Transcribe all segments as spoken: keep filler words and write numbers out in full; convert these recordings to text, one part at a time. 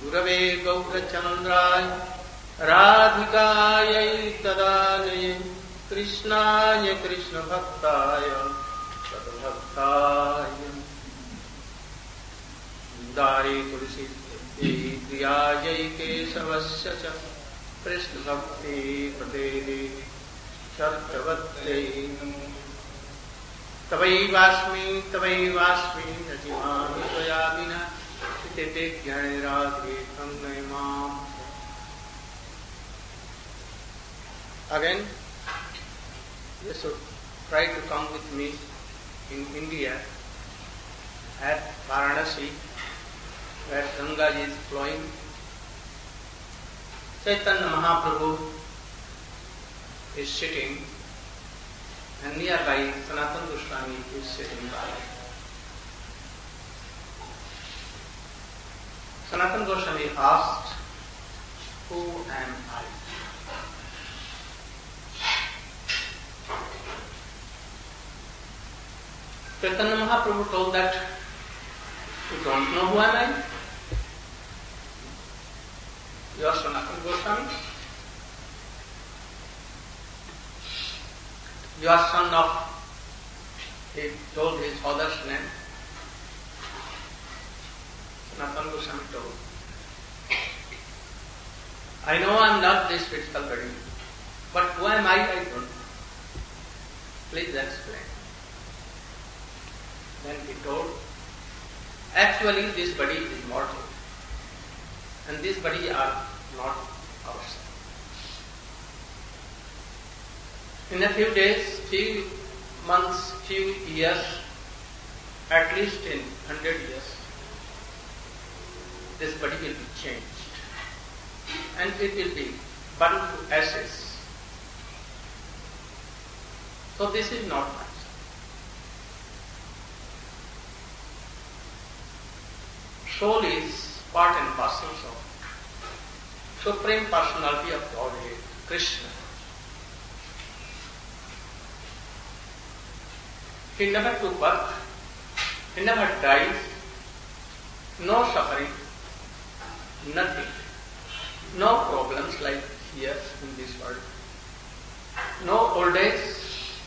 Gurave Gaurachandraya Radhikayai Tadanaye Krishnaya Krishna Bhaktaya Sadbhaktaya Dare Tulsi Priyayai Kesavasya Cha Krishna Bhakti Pradede Chartavate Tavai Vasmi Tavai Vasmi Najimami Tvayabina Tete Jnane Radhe Tangnay Mam. Again, you should try to come with me in India at Varanasi, where Ganga is flowing. Chaitanya Mahaprabhu is sitting, and nearby Sanatana Goswami is sitting by. Sanatana Goswami asked, "Who am I?" Chaitanya Mahaprabhu told that, "You don't know who am I? You are Sanatana Goswami. You are son of," he told his father's name. Sanatana Goswami told, "I know I am not this physical body, but who am I? I don't know. Please explain." Then he told, "Actually this body is mortal, and this body are not ourselves. In a few days, few months, few years, at least in hundred years, this body will be changed, and it will be burned to ashes. So this is not myself. Soul is part and parcel of Supreme Personality of Godhead, Krishna. He never took birth, he never died, no suffering, nothing, no problems like here in this world, no old age,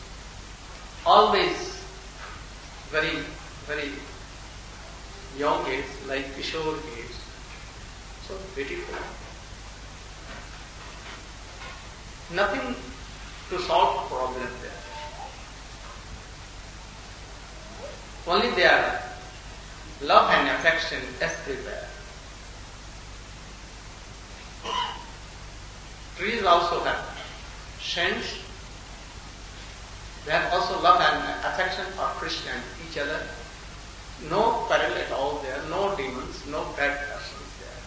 always very, very young age, like Kishore age. So beautiful. Nothing to solve problem there. Only there, love and affection everywhere. Trees also have saints. They have also love and affection for Krishna and each other. No quarrel at all there, no demons, no bad persons there.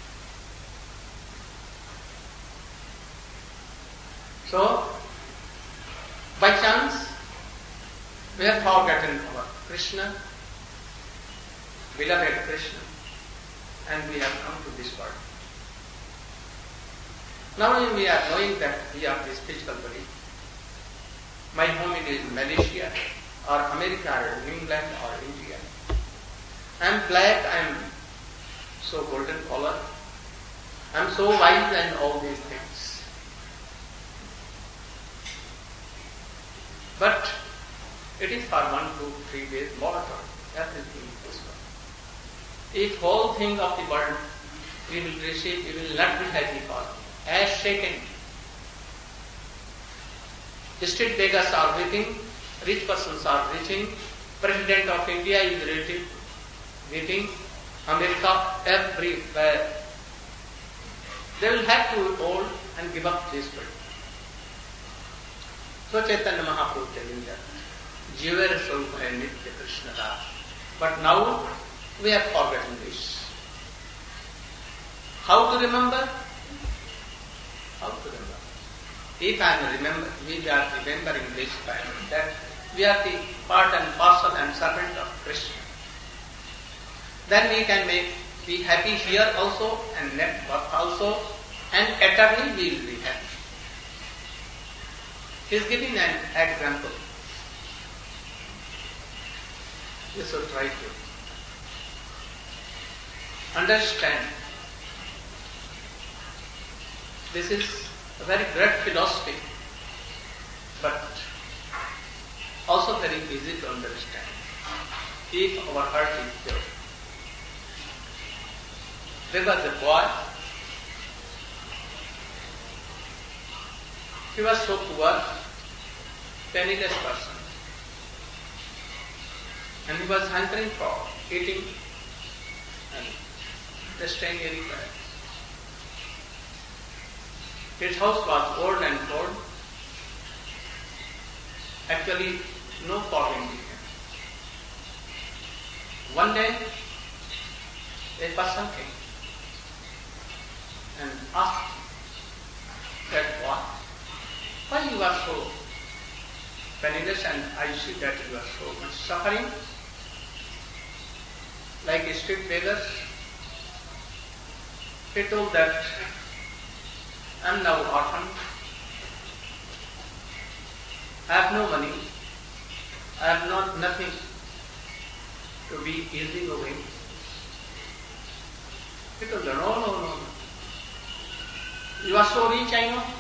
So, by chance, we have forgotten our Krishna, beloved Krishna, and we have come to this world. Now we are knowing that we are this physical body. My home is Malaysia, or America, or England, or India. I am black, I am so golden color, I am so wise and all these things. But it is for one, two, three days mortal, everything is one. If whole thing of the world we will receive, we will not be happy for as shaken. Street beggars are weeping, rich persons are reaching, President of India is reaching, weeping, America, everywhere. They will have to be old and give up this world. So Chaitanya Mahaprabhu telling that, Jiver Swarupa and Nitya Krishna Das. But now we have forgotten this. How to remember? How to remember? If I am remember, we are remembering this time that we are the part and parcel and servant of Krishna. Then we can make be happy here also and next birth also, and eternally we will be happy. He is giving an example. You should try to understand This is a very great philosophy, but also very easy to understand if our heart is pure. There was a boy. He was so poor, penniless person, and he was hankering for eating and staying anywhere. His house was old and old. Actually, no farming began. One day, a person came and asked that boy, why you are so penniless and I see that you are so much suffering, like street beggars. He told that I am now orphan, I have no money, I have not nothing to be easy going. He told her, no, no, no. You are so rich, I know.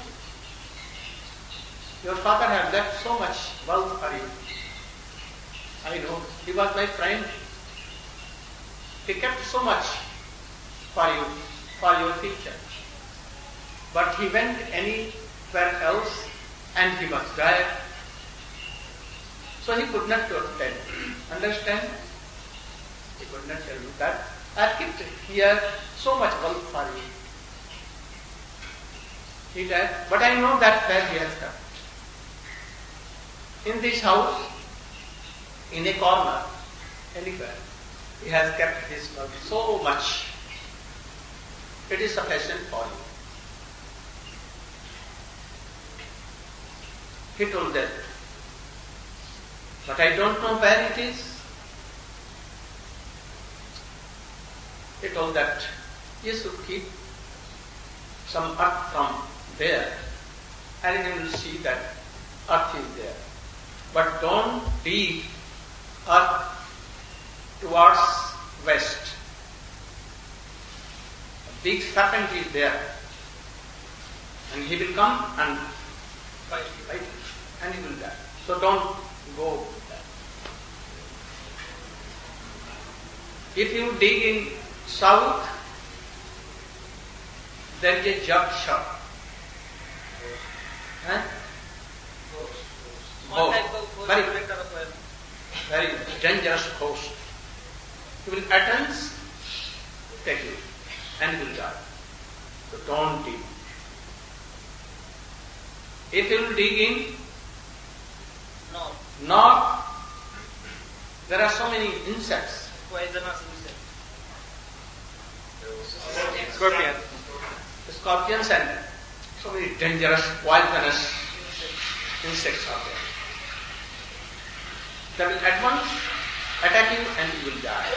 Your father had left so much wealth for you. I know. He was my friend. He kept so much for you, for your future. But he went anywhere else and he was there. So he could not tell. Understand? He could not tell you that I have kept here so much wealth for you. He said, but I know that where he has kept. In this house, in a corner, anywhere, he has kept his wealth so much. It is sufficient for you. He told that, but I don't know where it is. He told that you should keep some earth from there and you will see that earth is there. But don't dig earth towards west. A big serpent is there and he will come and bite you, and he will die. So don't go there. If you dig in south, there is a jug shop. Huh? Oh, very, very dangerous ghost. He will at once take you and you will die. So don't dig. If you will dig in north, north, there are so many insects. Poisonous insects. Scorpions. Scorpions and so many dangerous, poisonous insects are there. They will at once attack you and you will die.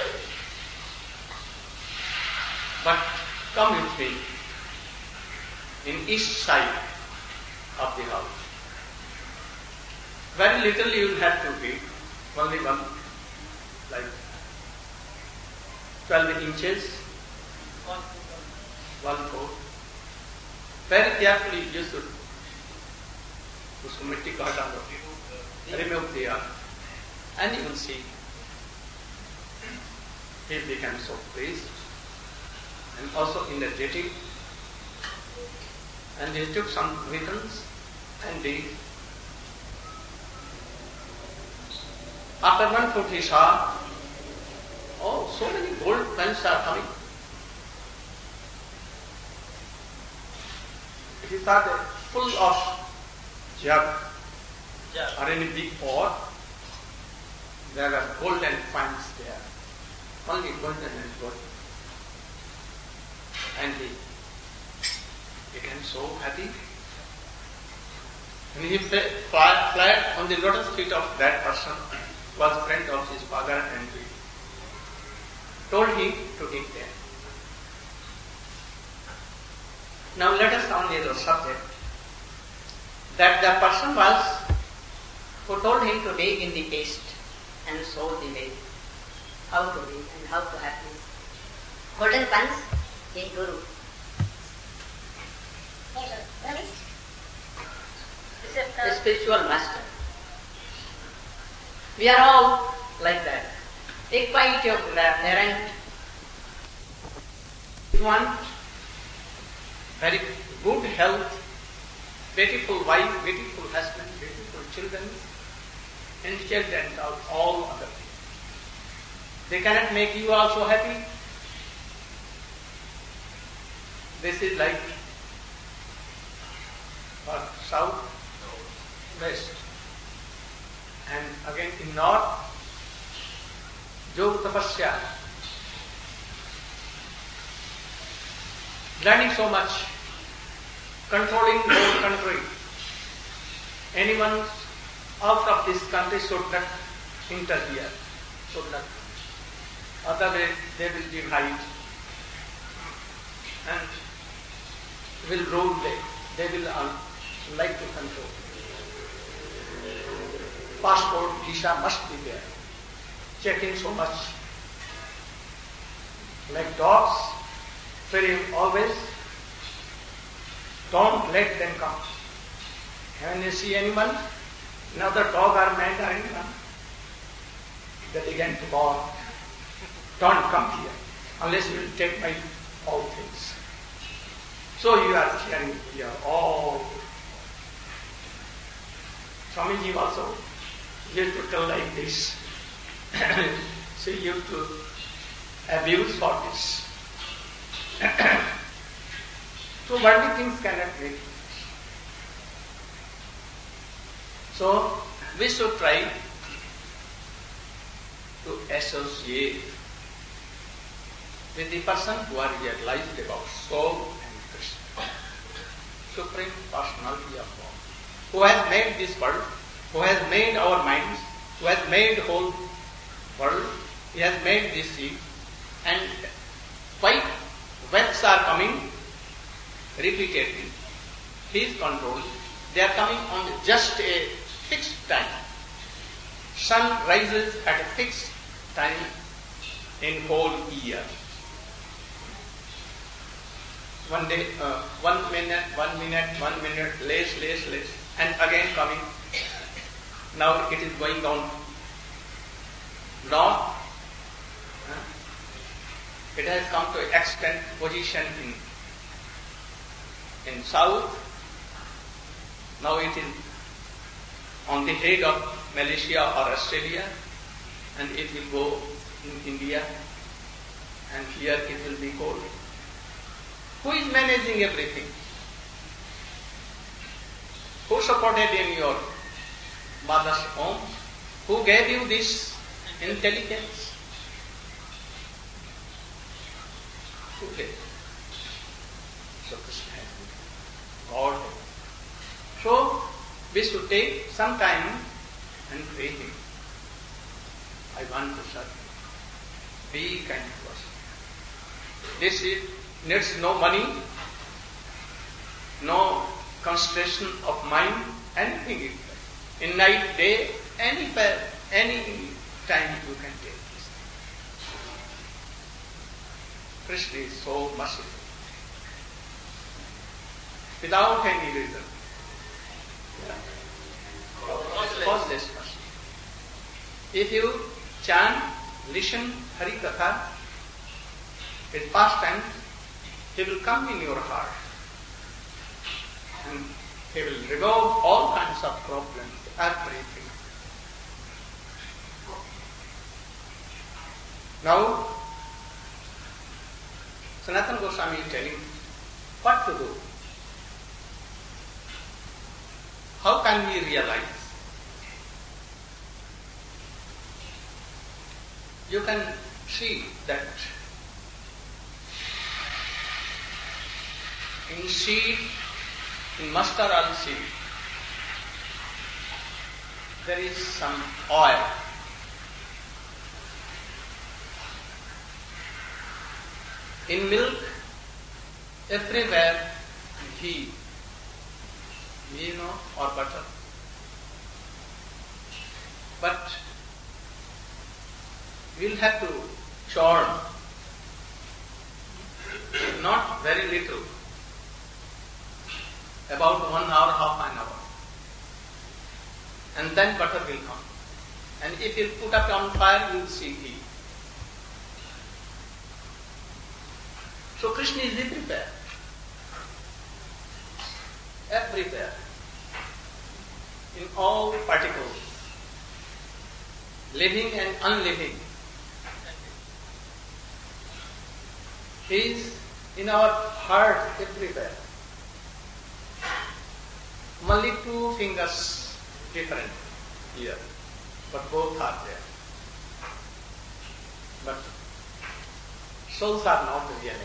But come with me in east side of the house. Very little you will have to dig, only one, like twelve inches, one foot. Very carefully you should उसको मिट्टी को हटा दो, remove the earth, and you will see he became so pleased and also energetic, and he took some weapons and did. After one foot he saw, oh, so many gold coins are coming. He thought full of jug Yeah. or any big pot, there are golden coins there. Only golden and gold. And he became so happy. And he flat, flat on the lotus feet of that person, was friend of his father, and he told him to eat there. Now let us on the subject that the person was who told him to dig in the paste and show the way, how to dig and how to have this golden pans in Guru. Yes. Except a the spiritual master. We are all like that. Equality of errant. You want very good health, beautiful wife, beautiful husband, beautiful children, intelligent of all other things. They cannot make you also happy. This is like uh, south, west, and again in north, yoga tapasya, learning so much, controlling the whole country. Anyone out of this country should not interfere, should not. Otherwise they will divide and will rule them. They will uh, like to control. Passport, visa must be there. Checking so much. Like dogs, fearing always. Don't let them come. When you see anyone, another dog or man or anyone, they begin to bark. Don't come here unless you will take my all things. So you are hearing here all. Swamiji also used to tell like this. So you have to abuse for this. So worldly things cannot make. So we should try to associate with the person who are realized about soul and Krishna, Supreme Personality of God, who has made this world, who has made our minds, who has made the whole world, he has made this sea, and why waves are coming repeatedly, he is controlling. They are coming on just a fixed time. Sun rises at a fixed time in whole year. One day, uh, one minute, one minute, one minute, less, less, less, and again coming. Now it is going down north. Uh, it has come to extent position in in south. Now it is on the head of Malaysia or Australia, and it will go in India, and here it will be cold. Who is managing everything? Who supported in your mother's home? Who gave you this intelligence? Who gave? So Krishna has been God. So we should take some time and pray Him. I want to serve Him. Be kind to us. This is, needs no money, no concentration of mind, anything is there. In night, day, anywhere, any time you can take this. Krishna is so merciful. Without any reason. Causeless mercy. If you chant, listen Hari Katha, his pastime, he will come in your heart. And he will remove all kinds of problems, everything. Now, Sanatana Goswami is telling what to do. How can we realize? You can see that in seed, in mustard oil seed, there is some oil. In milk, everywhere ghee, you know, or butter. But we'll have to churn, not very little, about one hour, half an hour. and then butter will come. And if you put up on fire, you will see ghee. So Krishna is everywhere. Everywhere. In all particles. Living and unliving. He is in our heart everywhere. Only two fingers different here, but both are there. But souls are not realizing.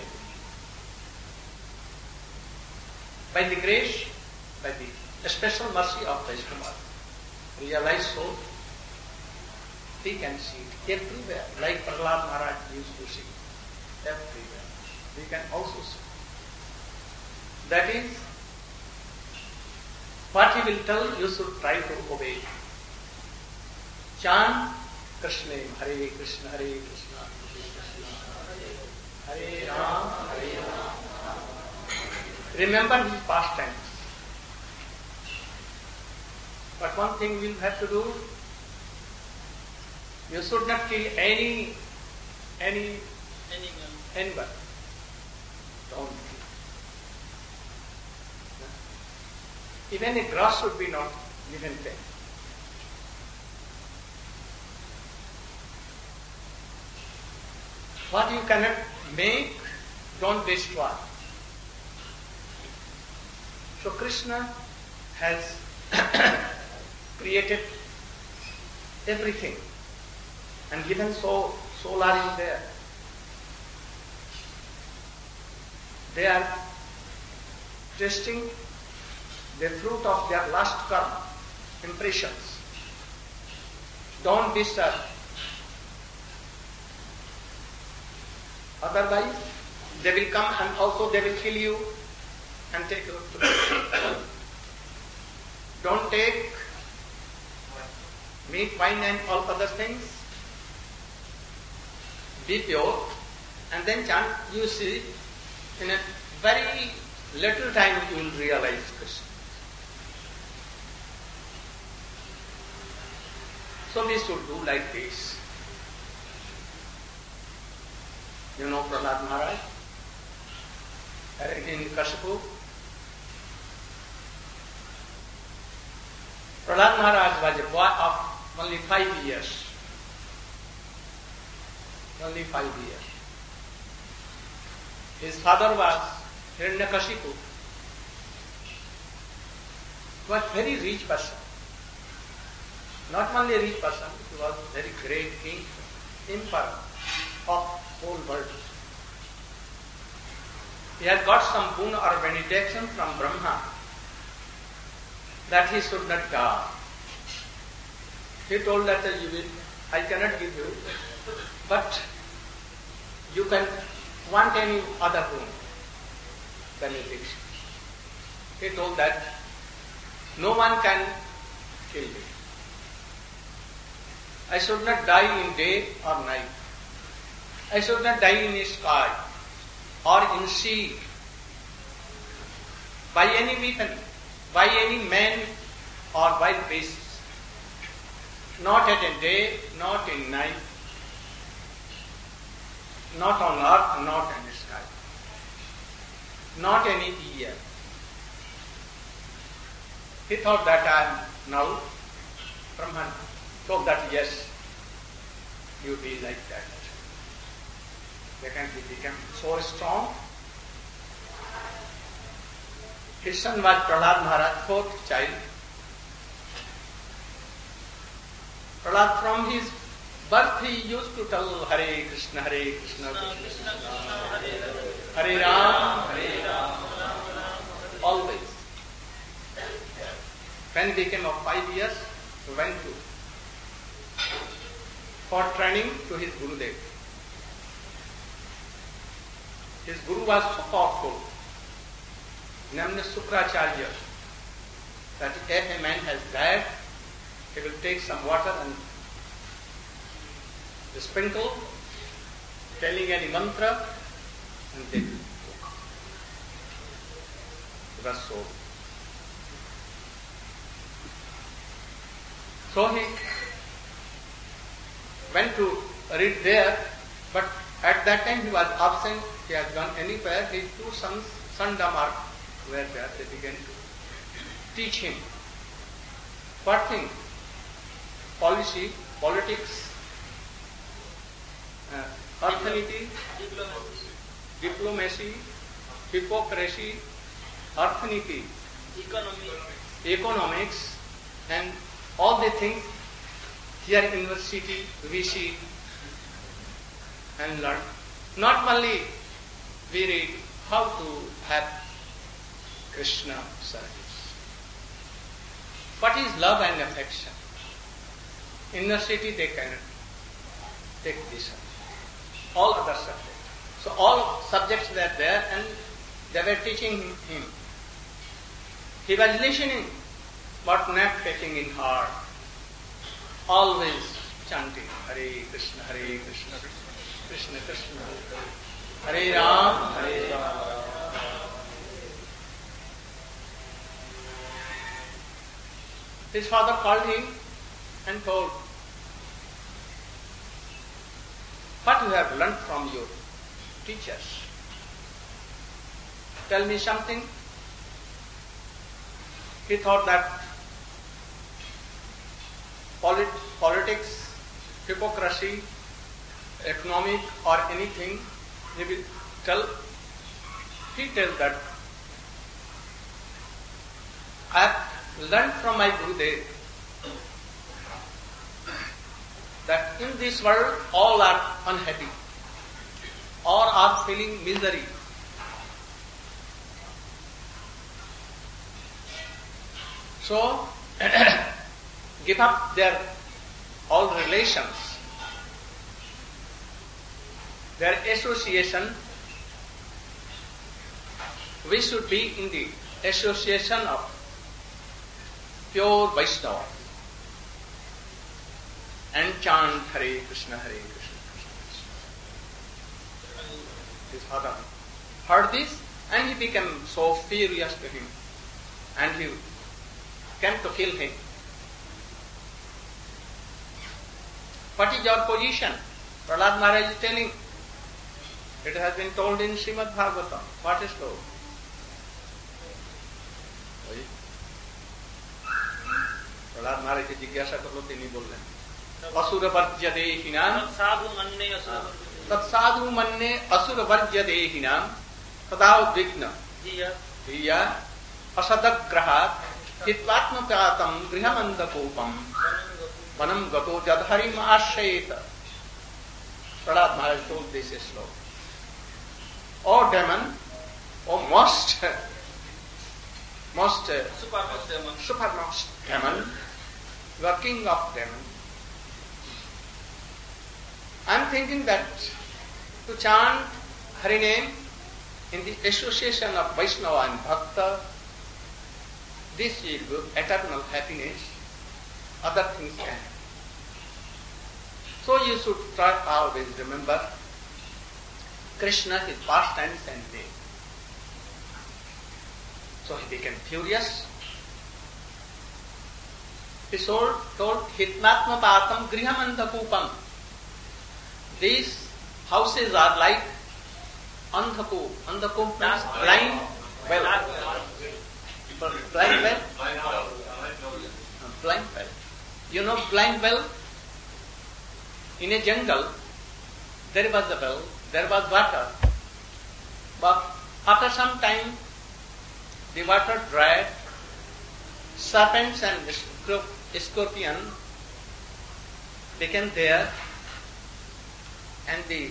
By the grace, by the special mercy of Vaishnava, realized soul, he can see it everywhere, like Prahlad Maharaj used to see everywhere. We can also see. That is, what he will tell, you should try to obey. Chant Krishna, Hare Krishna, Hare Krishna, Hare Ram, Hare Ram. Remember his past times. But one thing we'll have to do, you should not kill any, any, Animal. animal. Don't kill. Even a grass should be not given them. What you cannot make, don't destroy. So Krishna has created everything and given so soul are in there. They are tasting the fruit of their last karma, impressions. Don't disturb. Otherwise, they will come and also they will kill you and take your food. Don't take meat, wine and all other things. Be pure and then chant. You see, in a very little time you will realize Krishna. So we should do like this. You know Prahlad Maharaj? In Kashipu. Prahlad Maharaj was a boy of only five years. Only five years. His father was Hiranyakashipu. He was a very rich person. Not only a rich person, he was a very great king, emperor of whole world. He had got some boon or benediction from Brahma that he should not die. He told that you will, I cannot give you, but you can want any other boon, benediction. He told that no one can kill me. I should not die in day or night. I should not die in the sky or in sea by any weapon, by any man or by beasts. Not at a day, not in night, not on earth, not in the sky, not any year. He thought that I am now Brahman. Told that yes, you be like that. They can become so strong. His son was Prahlad Maharaj, fourth child. Prahlad from his birth he used to tell Hare Krishna, Hare Krishna, Krishna Krishna, Hare Ram, Hare Ram, always. When he became of five years, he went to for training to his Gurudev. His Guru was so powerful, named Sukracharya, that if a man has died, he will take some water and sprinkle, telling any mantra, and they will walk. He was so. So he went to read there, but at that time he was absent, he had gone anywhere. His two sons, Sandamar, were there. They began to teach him. What thing? Policy, politics, uh, arithmetic, Diplomacy. diplomacy, hypocrisy, arithmetic, Economy. economics, and all the things here in university we see and learn. Not only we read how to have Krishna service. What is love and affection? In university they cannot take this up. All other subjects. So all subjects were there and they were teaching him. He was listening but not taking in heart. Always chanting Hare Krishna, Hare Krishna, Krishna Krishna, Hare Ram, Hare Ram. His father called him and told, what you have learnt from your teachers? Tell me something. He thought that polit- politics, hypocrisy, economic or anything, he will tell. He tells that I have learned from my Gurudev that in this world all are unhappy, all are feeling misery. So, give up their all relations, their association. We should be in the association of pure Vaishnava and chant Hare Krishna, Hare Krishna, Krishna Krishna. His father heard this and he became so furious to him and he came to kill him. What is your position? Prahlad Maharaj is telling. It has been told in Srimad Bhagavatam. What is told? Prahlad महाराज की जिज्ञासा कर लो तीन बोल रहे असुर वर्ज्य देहिनाम साधु मन्ने असुर तत्साधु मन्ने असुर वर्ज्य देहिनाम तदा उद्विग्न धिया असदग्रहात् हित्वात्मप्यातम गृहमंदकोपम वनम गतो जदहरिम आश्रयेत. प्रहलाद महाराज told this sloka. O demon, O most most supermost demon, supermost demon, you are king of demon. I am thinking that to chant Hari name in the association of Vaishnava and Bhakta, this will give eternal happiness, other things can. So you should try always remember Krishna, his pastimes and name. So he became furious. He told, told Hitmatma Patam Grihamandhapupam. These houses are like Andhapu. Andhapu means blind well. Blind well? Blind well. You know blind well? In a jungle, there was a well, there was water. But after some time, the water dried, serpents and scorpion became there, and the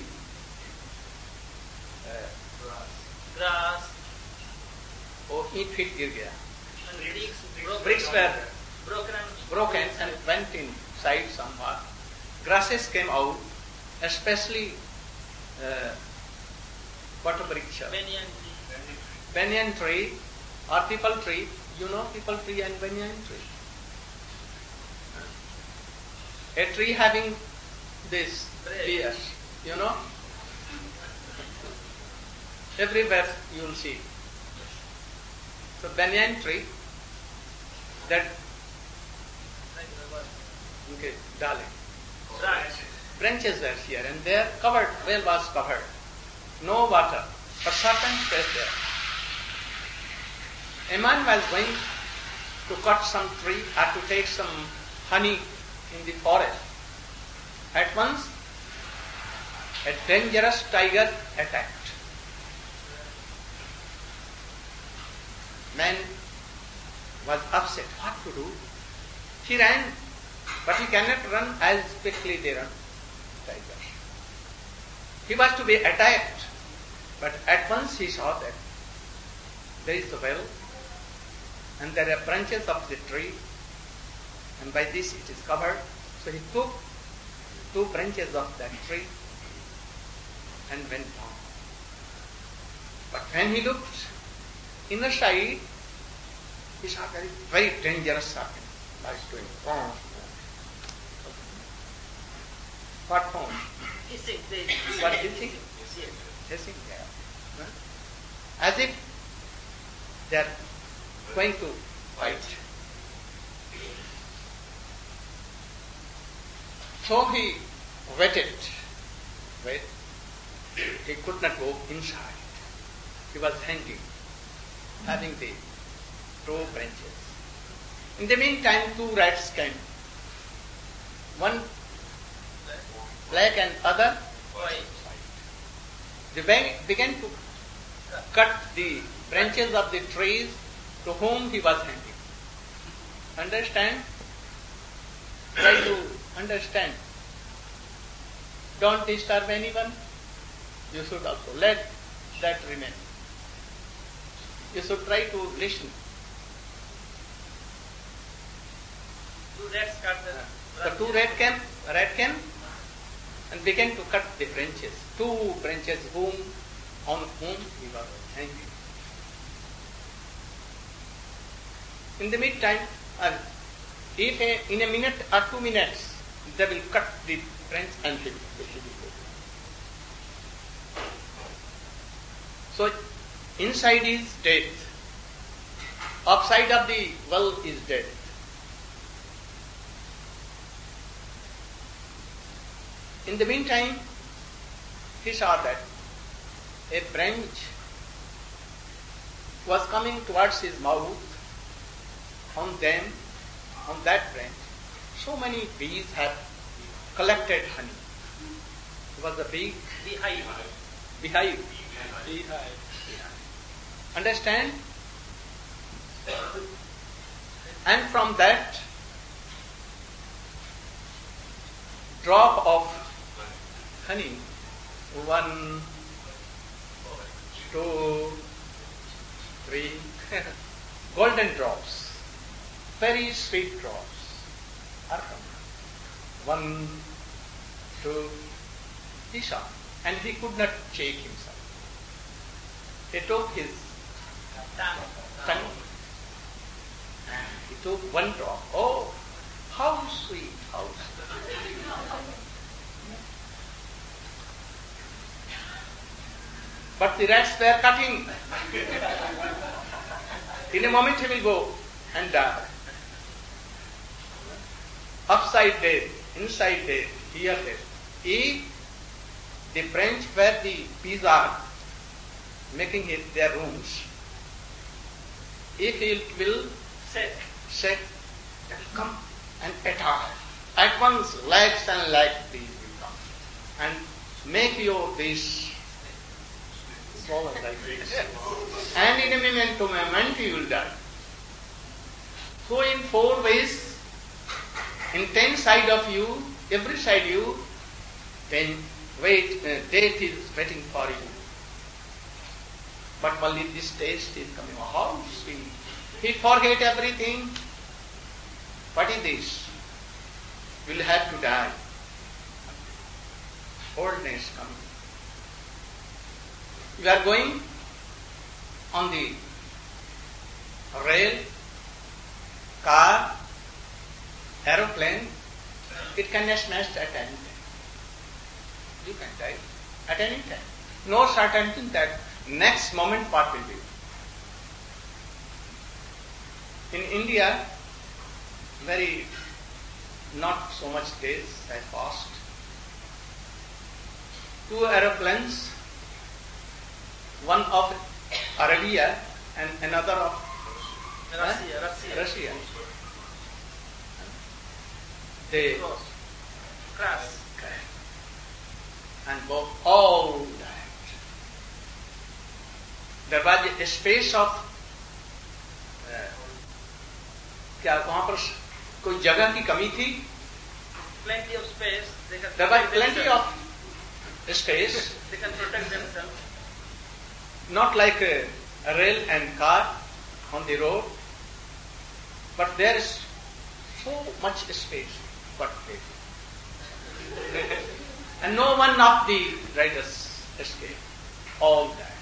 uh, grass, oh, eat feet गिर गया. and bricks, broken, Bricks were broken and broken and went inside somewhat. Grasses came out, especially uh, what a vriksha? banyan tree. Banyan tree or people tree. You know people tree and banyan tree. A tree having this ears, you know. Everywhere you will see. So banyan tree, that Okay, darling. Branch. Branches were here and there, covered, well was covered. No water, but serpent was there. A man was going to cut some tree or to take some honey in the forest. At once, a dangerous tiger attacked. Man was upset. What to do? He ran, but he cannot run as quickly they run. Tiger. He was to be attacked, but at once he saw that there is a well, and there are branches of the tree, and by this it is covered. So he took two branches of that tree and went down. But when he looked in the side, he saw a very, very dangerous serpent. Was doing wrong. What form? Hissing. They, What hissing? Yes. Hissing, yeah. Huh? As if they are going to fight. So he waited. Wait. He could not go inside. He was hanging, having the two branches. In the meantime, two rats came. One black and other White. They be- began to cut the branches of the trees to whom he was hanging. Understand? Try to understand. Don't disturb anyone. You should also let that remain. You should try to listen. Two rats cut the The two rat came, rat came and began to cut the branches. Two branches whom, on whom he was hanging. In the meantime, uh, if a, in a minute or two minutes, they will cut the branch and he will go. So, inside is death. Upside of the well is death. In the meantime, he saw that a branch was coming towards his mouth. On them, on that branch, so many bees had collected honey. It was a big beehive. beehive. Beehive. Understand? And from that drop of honey, one, two, three, golden drops, very sweet drops are coming. One, two, he saw, and he could not shake himself. He took his Tongue. tongue and he took one drop. Oh, how sweet, how sweet. But the rats were cutting. In a moment he will go and die. Upside death, inside death, here death. If the branch where the bees are making it their rooms, if it will Set. set, it will come and attack. At once legs and legs bees will come and make you this swallow like this. And in a moment to moment you will die. So in four ways, in ten side of you, every side you, then wait, uh, death is waiting for you. But only this taste is coming. How sweet. He forget everything. What is this? Will have to die. Oldness coming. You are going on the rail, car, aeroplane. It can be smashed at any time. You can die at any time. No certainty that next moment what will be. In India, very not so much days I passed. Two aeroplanes, one of Arabia and another of Russia, huh? Russia. Russia. They Cross. Crash. and both all died. There was a space of uh, क्या वहाँ पर कोई जगह की कमी थी? Plenty of space. They can There was protect plenty themselves. of space, They can protect themselves. not like a, a rail and car on the road, but there is so much space. But and no one of the riders escaped. All died.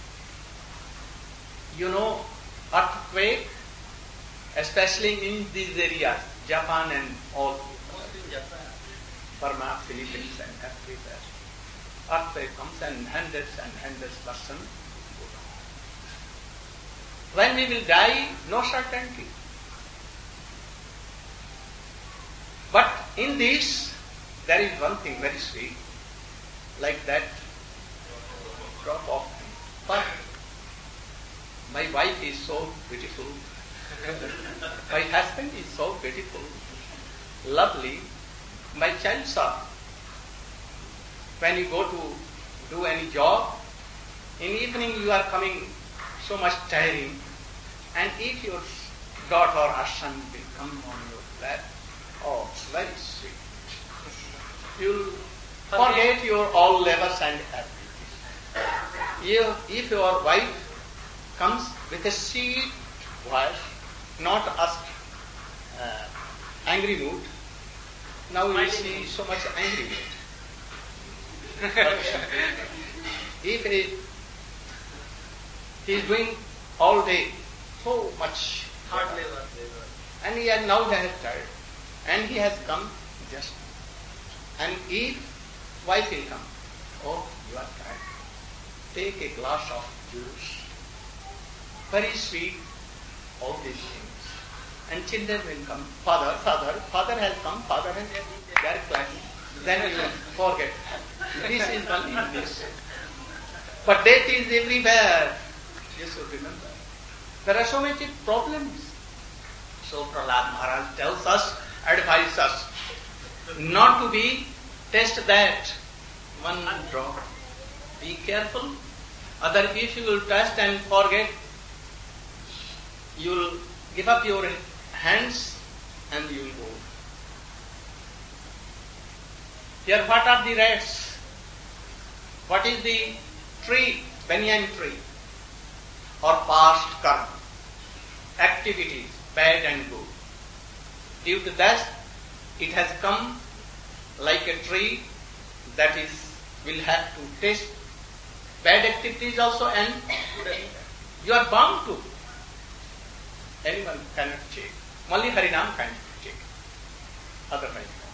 You know, earthquake, especially in these areas, Japan and all, Mostly in Japan. Burma, Philippines and everywhere. Earthquake comes and hundreds and hundreds person go down. When we will die, no certainty. But in this, there is one thing very sweet, like that drop of but my wife is so beautiful, my husband is so beautiful, lovely, my child are. When you go to do any job, in evening you are coming so much tiring, and if your daughter or son will come on your lap, oh, it's very sweet. You'll forget your all labors and activities. You, if your wife comes with a sweet voice, not ask uh, angry mood, now you see so much angry mood. If he, he is doing all day so much Hard labor. and he has now has tired, and he has come just, and if wife will come, oh, you are tired, take a glass of juice, very sweet, all these things, and children will come, father, father, father has come, father has they are clapping, then you will forget, this is only in this, but death is everywhere, you should remember. There are so many problems. So Prahlad Maharaj tells us, advises us, not to be test that one drop. Be careful. Other if you will test and forget, you will give up your hands and you will go. Here what are the rats? What is the tree, banyan tree? Or past karma, activities, bad and good. Due to that, it has come like a tree that is will have to taste bad activities also, and you are bound to. Anyone cannot check. Only Harinam can check. Otherwise, no.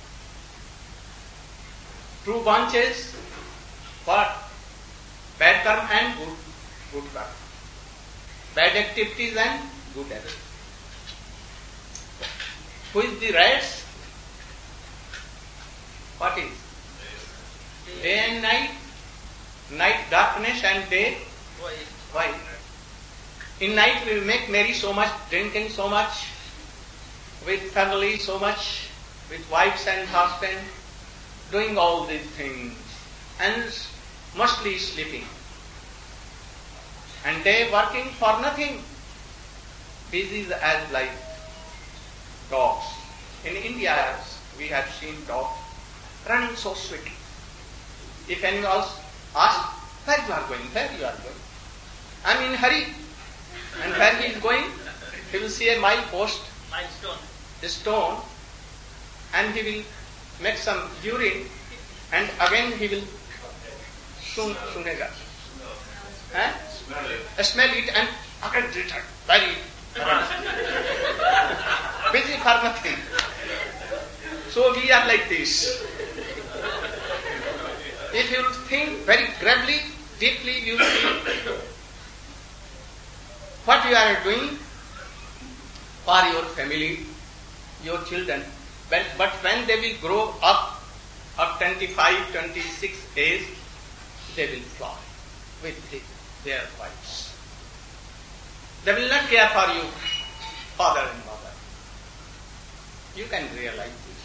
True bunches, what? Bad karma and good, good karma. Bad activities and good activities. Who is the rats? What is? Day and night. Night darkness and day white. In night we make merry so much, drinking so much, with family so much, with wives and husband, doing all these things, and mostly sleeping. And they working for nothing. Busy as like dogs. In India, we have seen dogs running so swiftly. If anyone else asks, where you are going, where you are going? I am in hurry. And where he is going, he will see a mile post, Milestone. a stone, and he will make some urine, and again he will soon sunega. Huh? Smell it and again return. Very busy for nothing. So we are like this. If you think very gravely, deeply, you will see what you are doing for your family, your children, When, but when they will grow up, of twenty-five, twenty-six age, they will fly with the, their wives. They will not care for you, father and mother. You can realize this.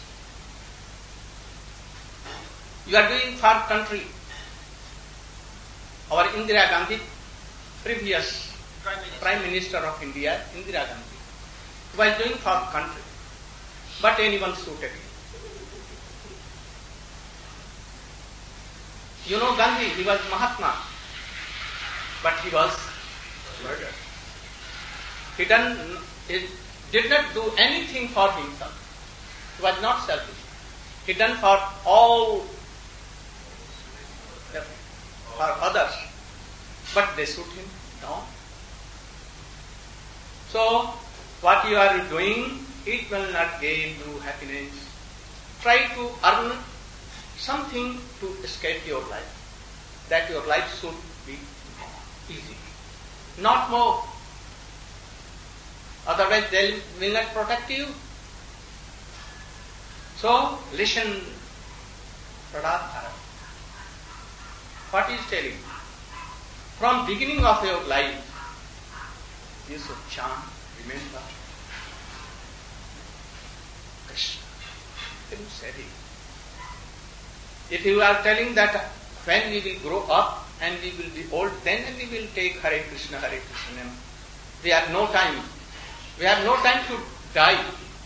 You are doing for country. Our Indira Gandhi, previous Prime Minister. Prime Minister of India, Indira Gandhi, was doing for country. But anyone suited him. You know Gandhi, he was Mahatma, but he was murdered. He, done, he did not do anything for himself. He was not selfish. He done for all, for others, but they shoot him down. So, what you are doing, it will not give you happiness. Try to earn something to escape your life, that your life should be easy, not more. Otherwise they will not protect you. So, listen, Pradhartha. What is telling? From beginning of your life, you should chant, remember Krishna. Can you say it? If you are telling that when we will grow up and we will be old, then we will take Hare Krishna, Hare Krishna. We have no time. We have no time to die.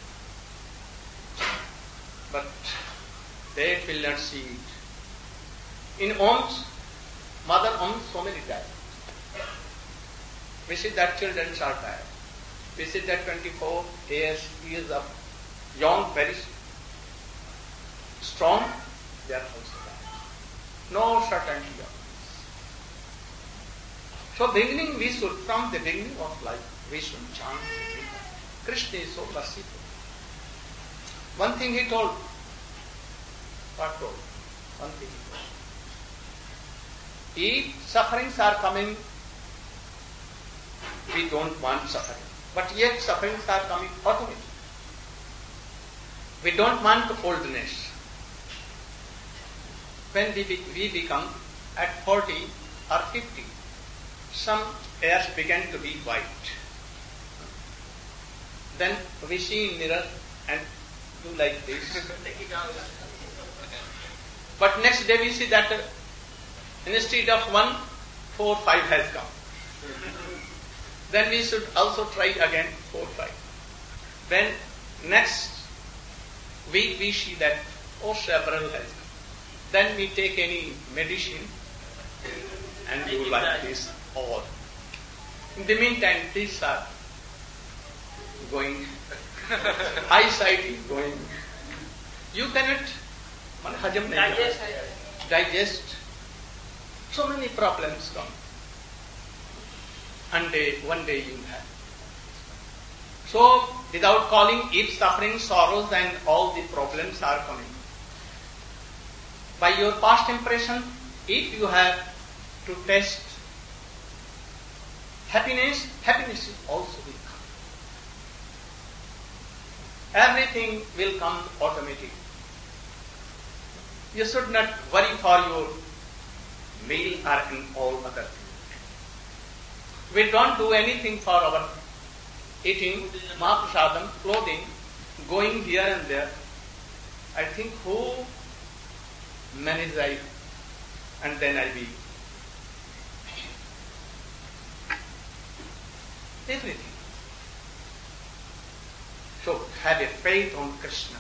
But they will not see it. In homes, mother owns so many died. We see that children are died. We see that twenty-four years, years of young, very strong, they are also died. No certainty of this. So beginning we should, from the beginning of life, we should chant Krishna is so merciful. One thing he told. What told? One thing he told. If sufferings are coming, we don't want suffering. But yet sufferings are coming automatically. We don't want oldness. When we, be, we become at forty or fifty, some hairs begin to be white. Then we see in mirror and do like this. But next day we see that instead of one, four, five has come. Then we should also try again, four, five. Then next week we see that, oh, several has come. Then we take any medicine and do like this all. In the meantime, these are going, eyesight is going. You cannot digest. digest. So many problems come. And day, one day you have. So, without calling, if suffering, sorrows and all the problems are coming, by your past impression, if you have to test happiness, happiness is also will come. Everything will come automatically. You should not worry for your meal or in all other things. We don't do anything for our eating, mahaprasadam, clothing, going here and there. I think who manage I and then I be everything. So have a faith on Krishna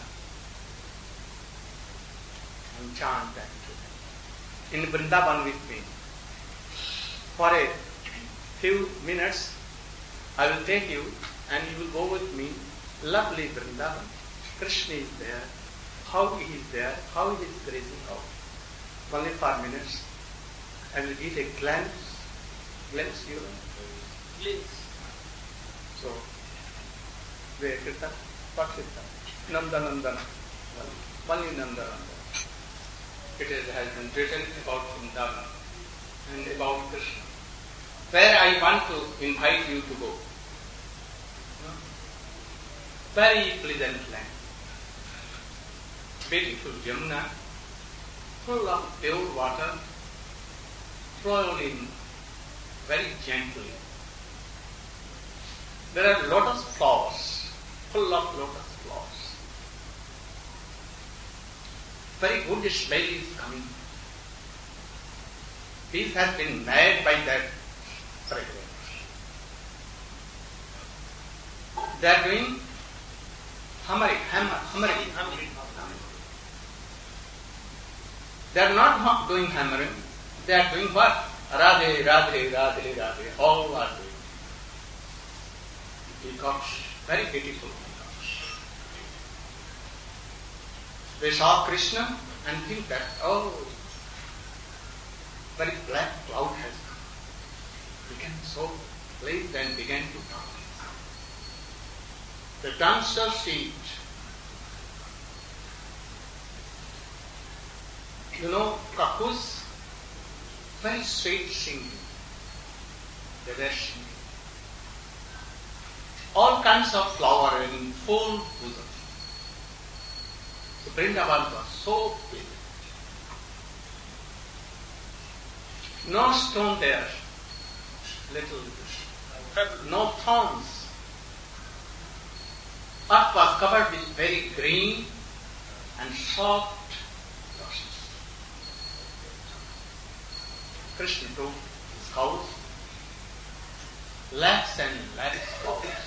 and chant that in Vrindavan with me. For a few minutes I will take you and you will go with me. Lovely Vrindavan. Krishna is there. How he is there, how he is grazing out. Only for minutes. I will give a glance. Glance, you know? Glimpse. So, where Kirtan? What Kirtan? Nanda Nandana. Only Nanda Nandana. It is, has been written about Vrindavan and about Krishna. Where I want to invite you to go. No? Very pleasant land. beautiful Yamuna, full of pure water, flowing very gently. There are lotus flowers, full of lotus flowers. Very good smell is coming. This has been made by that fragrance. They are doing hammering, hammer, hammering, hammering. They are not doing hammering. They are doing what? Radhe, Radhe, Radhe, Radhe. All are doing. Peacocks, very beautiful peacocks. They saw Krishna and think that, oh, very black cloud has come. Became so pleased and began to talk. The dancer seat. You know, Kakus, very sweet singing. They were singing. All kinds of flower in full bosom. So Vrindavan was so big. No stone there, little, little. No thorns. Earth was covered with very green and soft grasses. Krishna took his cows, lakhs and lakhs of cows.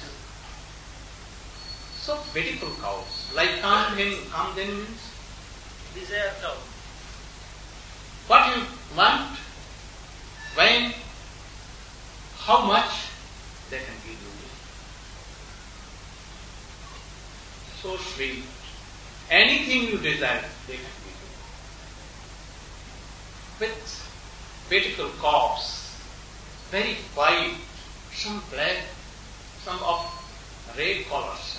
So beautiful cows, like Kamden, Kamden means Desire cow. what you want, when, how much, they can give you. So sweet. Anything you desire, they can give you. With beautiful calves, very white, some black, some of red colors.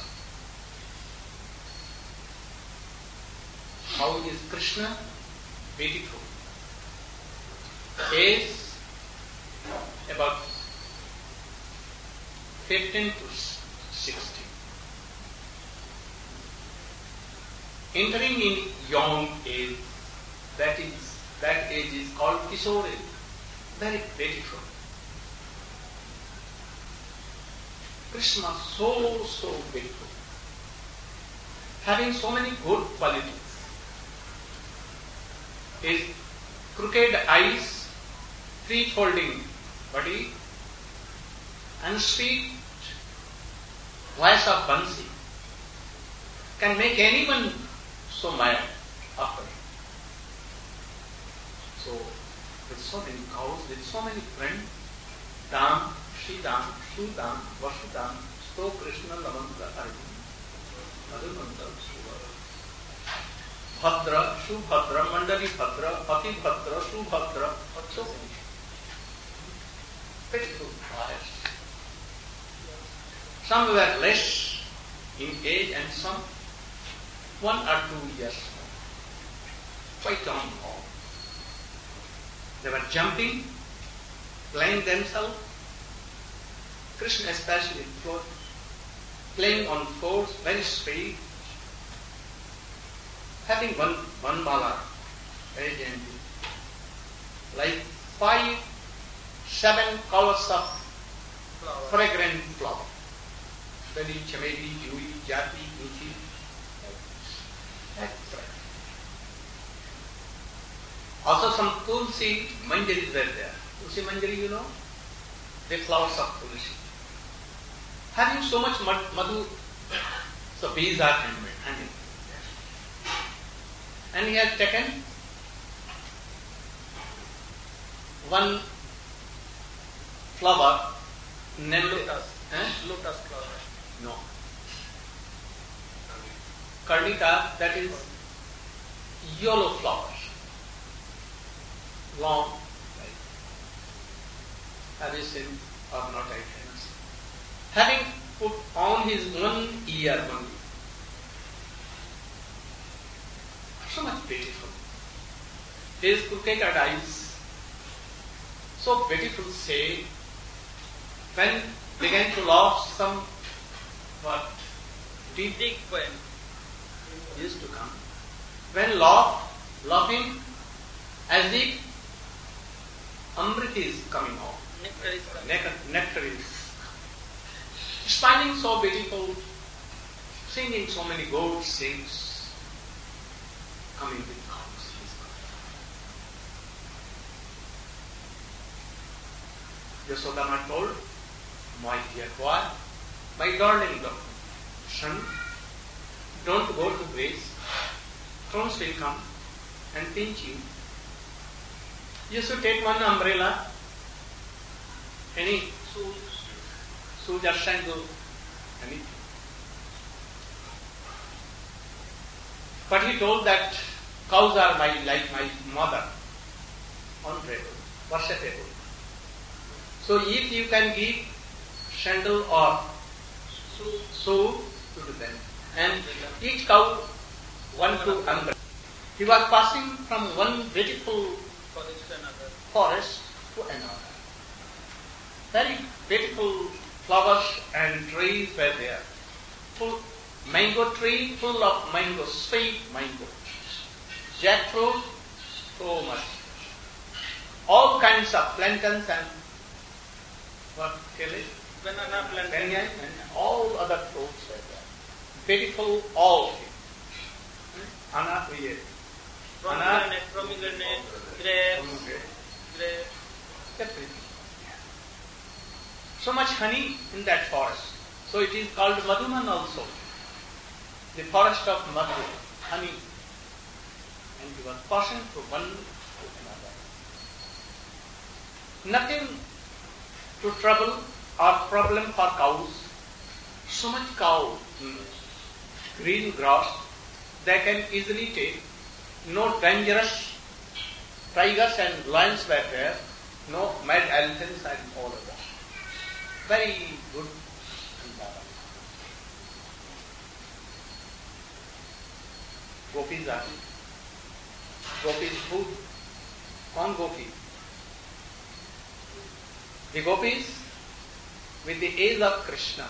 How is Krishna? Beautiful. Age about fifteen to sixteen. Entering in young age, that is that age is called Kishore age. Very beautiful. Krishna so so beautiful, having so many good qualities. His crooked eyes, three-folding body, and sweet voice of Bansi can make anyone so mad after him. So, with so many cows, with so many friends, Dam, Shridam, Shudam, Vasudam, Sto Krishna Lamanta Arjun, Madhumanta Suvara. Bhadra, Subhadra, Mandali Bhadra, Pati Bhadra, Subhadra, so many. Beautiful flowers. Some were less in age and some one or two years quite on all. They were jumping, playing themselves. Krishna especially float, playing on floors, very sweet. Having one, one mala, very gentle, like five, seven colors of Flower. fragrant flower. Very chameli, jui, jati, guchi. That's right. Also some tulsi manjaris were there. Tulsi manjari, you know, the flowers of tulsi. Having so much mad- madhu, so bees are handmade, handmade. And he has taken one flower, Nellu. Lotus. Eh? Lotus flower. No. Karnika, that is yellow flowers. Long. Right. Have you seen or not? I cannot see. Having put on his one ear only. So much beautiful. His crooked eyes, so beautiful shade. When began to lose some what deep Big poem. used to come. when laugh, laughing as if Amrit is coming out. Nectar is coming. Nectar, nectar is smiling so beautiful, singing so many goats sings, coming with cows. Yasodama told, my dear boy, my darling son, don't go to grace. Crows will come and pinch you. You should take one umbrella, any shoes or sandal, anything. But he told that cows are my, like my mother, honorable, worshipable. So if you can give sandal or shoe to them, and each cow one two umbrella. He was passing from one beautiful Forest to another. forest to another. Very beautiful flowers and trees were there. Full mango tree, full of mango, sweet mango. Jackfruit, so much. All kinds of plantains and what kelly? Banana plant. Banyan and all other fruits were there. Beautiful all things. Anna, yes. Pomegranate, pomegranate, grapes, grapes. Everything. So much honey in that forest. So it is called Madhuman also. The forest of Madhu, honey. And he was passing from one to another. Nothing to trouble or problem for cows. So much cow, mm, green grass, they can easily take. No dangerous tigers and lions were there. No mad elephants and all of that. Very good environment. Gopis are Gopis who? Kon Gopi? The Gopis with the age of Krishna,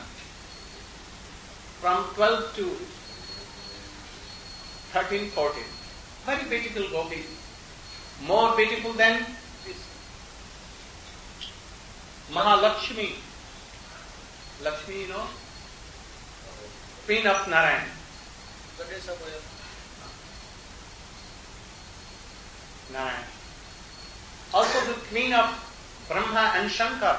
from twelve to thirteen, fourteen. Very beautiful Gopis. More beautiful than this Mahalakshmi. Lakshmi, you know, Queen of Narayan. Goddess of oil. Narayan. Also the Queen of Brahma and Shankar.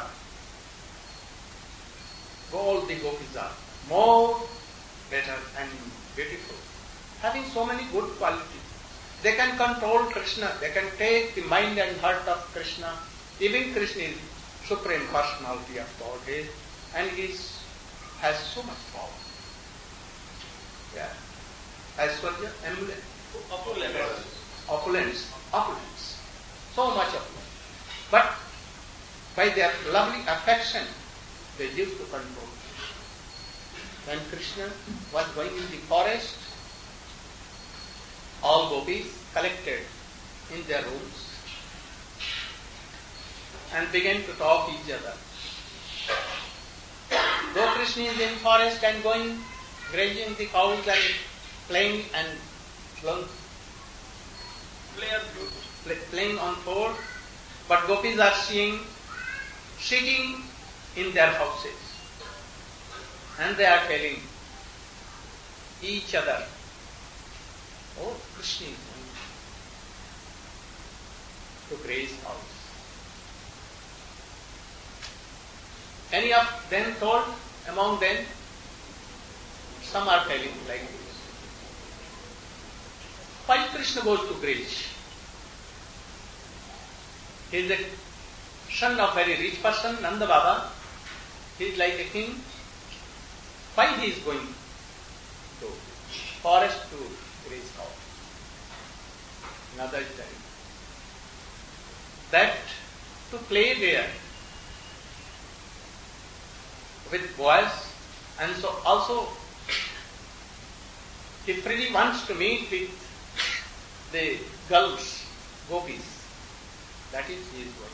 All the Gopis are more better and beautiful, having so many good qualities. They can control Krishna, they can take the mind and heart of Krishna. Even Krishna is Supreme Personality of Godhead, and he is, has so much power. Yeah. Aishwarya, emulate. Opulence. Opulence, opulence. So much opulence. But by their lovely affection, they used to control. When Krishna was going in the forest, all gopis collected in their rooms and began to talk each other. Though Krishna is in forest and going, grazing the cows and playing and playing, Play on flute. play, playing on floor, but gopis are seeing, sitting in their houses. And they are telling each other, oh, Krishna is going to graze house. Any of them told among them? Some are telling like this. Why Krishna goes to graze? He is the son of very rich person, Nanda Baba. He is like a king. Why he is going to forest to graze cow? Another is telling that to play there with boys, and so also he freely wants to meet with the girls, gopis. That is he is going.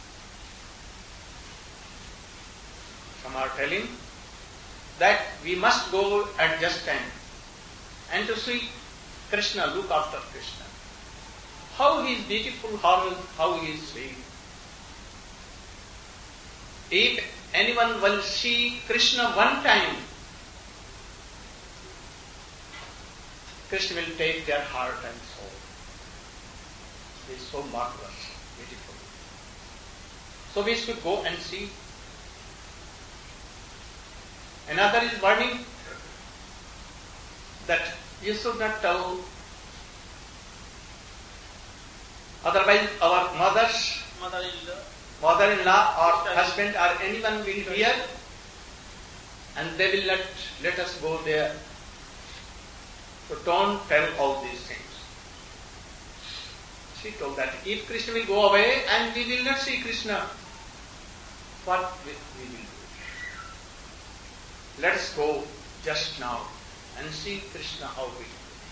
Some are telling that we must go at just time and to see Krishna, look after Krishna. How he is beautiful, how, how he is sweet. If anyone will see Krishna one time, Krishna will take their heart and soul. He is so marvelous, beautiful. So we should go and see. Another is warning that you should not tell. Otherwise our mothers, Mother-in-law. mother-in-law or husband or anyone will hear and they will not let us go there. So don't tell all these things. She told that if Krishna will go away and we will not see Krishna, what we we will do? Let us go just now and see Krishna how we do.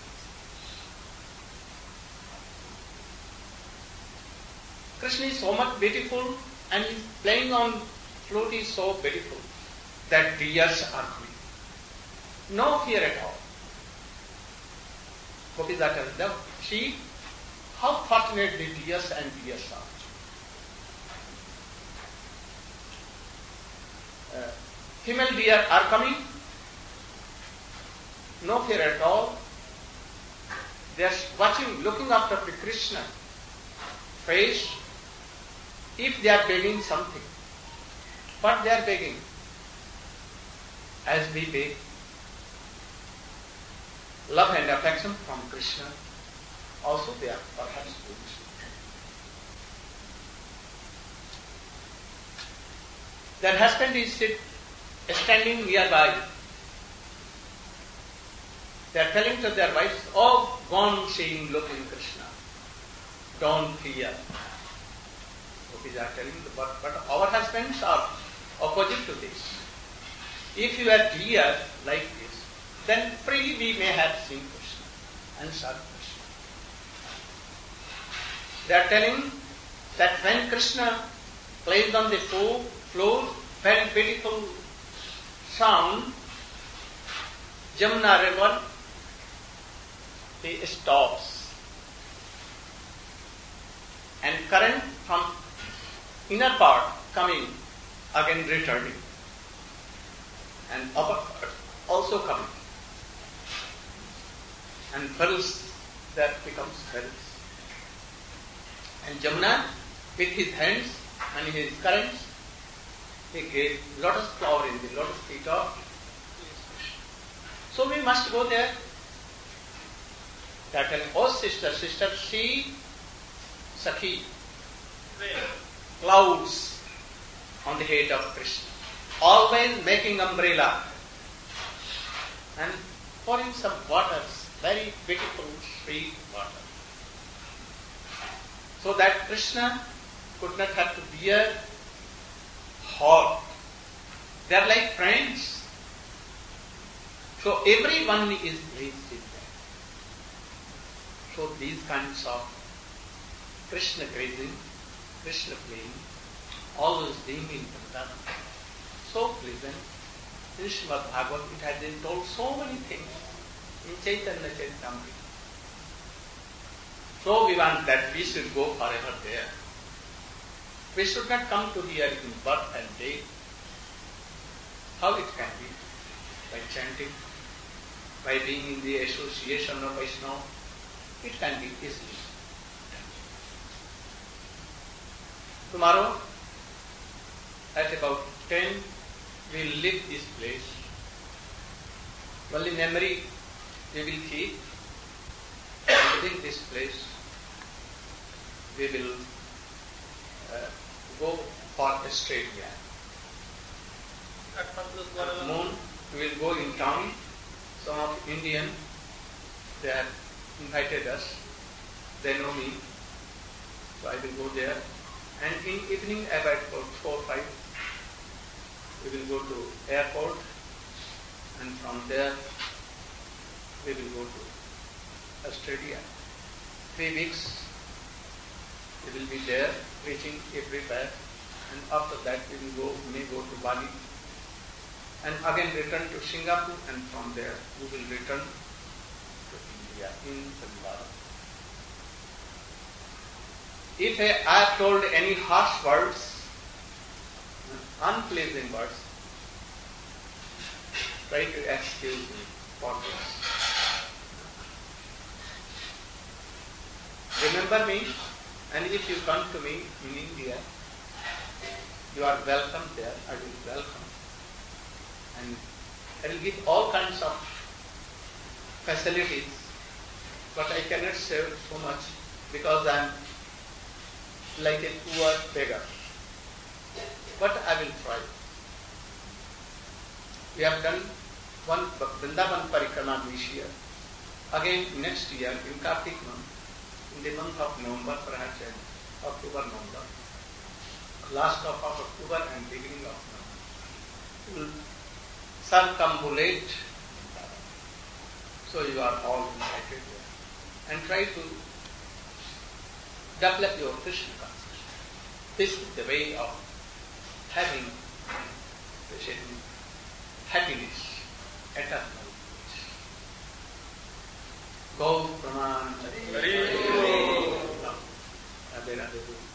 Krishna is so much beautiful and his playing on flute is so beautiful that tears are coming. No fear at all. Gopis are telling them, see how fortunate the tears and tears are. Uh, female deer are coming. No fear at all. They are watching, looking after the Krishna face. If they are begging something, what they are begging? As we beg love and affection from Krishna, also they are perhaps doing so. Their husband is sit, standing nearby. They are telling to their wives, oh, go on seeing, looking Krishna. Don't fear. Gopis are telling, but, but our husbands are opposite to this. If you are dear like this, then freely we may have seen Krishna and served Krishna. They are telling that when Krishna plays on the floor, floor very beautiful sound, Jamuna river, he stops. And current from inner part coming, again returning. And upper part also coming. And fills, that becomes fills. And Jamuna, with his hands and his currents, he gave lotus flower in the lotus feet of Krishna. So we must go there. That telling, oh sister, sister, see Sakhi, clouds on the head of Krishna, always making umbrella and pouring some waters, very beautiful, sweet water. So that Krishna could not have to bear hot. They are like friends. So everyone is pleased with them. So these kinds of Krishna grazing, Krishna playing, always being in Vrindavan, so pleasant. In Srimad Bhagavad it has been told so many things in Chaitanya Charitamrita. So we want that we should go forever there. We should not come to here in birth and death. How it can be? By chanting, by being in the association of Vaishnava, it can be easily done. Tomorrow, at about ten, we will leave this place. Only memory we will keep. And leaving this place, we will uh, go for Australia. At noon, we will go in town. Some of Indian, they have invited us. They know me. So I will go there. And in evening, about four or five, we will go to airport. And from there, we will go to Australia. Three weeks, we will be there, preaching everywhere. And after that, we will go, may go to Bali. And again return to Singapore, and from there we will return to India. India, in Vrindavan. If I, I have told any harsh words, unpleasing words, try to excuse me for this. Remember me, and if you come to me in India, you are welcome there. I will welcome. And I will give all kinds of facilities, but I cannot say so much because I am like a poor beggar. But I will try. We have done one Vrindavan Parikrama this year. Again, next year in Kartik month, in the month of November, perhaps in October, November, last of October and beginning of November, we will circumambulate Vrindavan. So you are all invited there. And try to develop your Krishna consciousness. This is the way of having happiness, eternal bliss. Go Praman. Hari Om. Radhe Radhe.